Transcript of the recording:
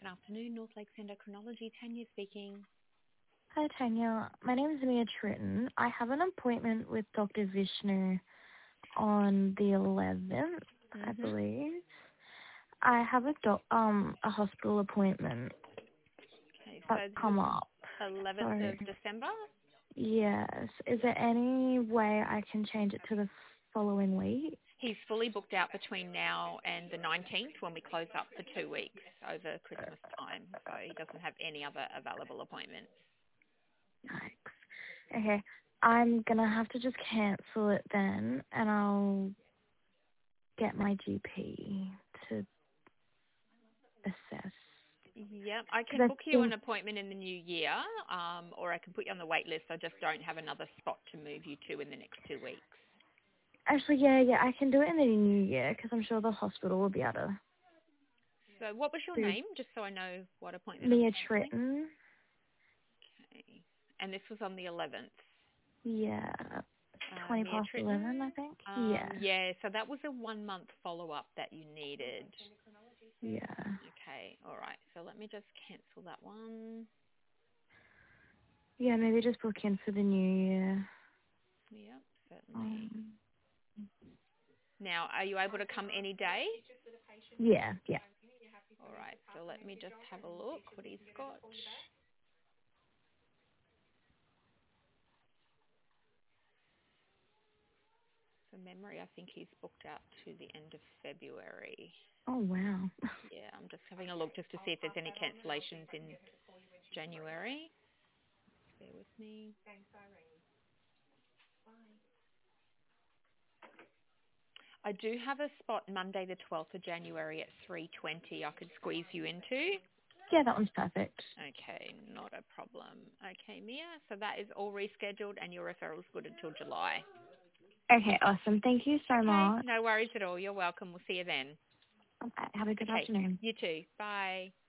afternoon, North Lakes Endocrinology. Tanya speaking. Hi, Tanya. My name is Mia Tritton. I have an appointment with Dr. Vishnu on the 11th, I believe. I have a hospital appointment Okay, that's so come up. 11th of December? Yes. Is there any way I can change it to the following week? He's fully booked out between now and the 19th when we close up for 2 weeks over Christmas time. So he doesn't have any other available appointments. Yikes. Okay. I'm going to have to just cancel it then, and I'll get my GP to assess. Yep, I can book you an appointment in the new year, or I can put you on the wait list. I just don't have another spot to move you to in the next 2 weeks. Actually, yeah, I can do it in the new year because I'm sure the hospital will be able to. So what was your name, just so I know what appointment Mia I'm cancelling? Tritton. Okay. And this was on the 11th? Yeah. 20 Mia past Tritton? 11, I think. Yeah. Yeah, so that was a 1-month follow-up that you needed. Yeah. Okay, all right. So let me just cancel that one. Yeah, maybe just book in for the new year. Yep, certainly. Now, are you able to come any day? Yeah. All right, so let me just have a look what he's got. From memory, I think he's booked out to the end of February. Oh, wow. Yeah, I'm just having a look just to see if there's any cancellations in January. Bear with me. I do have a spot Monday the 12th of January at 3:20 I could squeeze you into. Yeah, that one's perfect. Okay, not a problem. Okay, Mia, so that is all rescheduled and your referral's good until July. Okay, awesome. Thank you so much. No worries at all. You're welcome. We'll see you then. Okay, have a good Okay, afternoon. you too. Bye.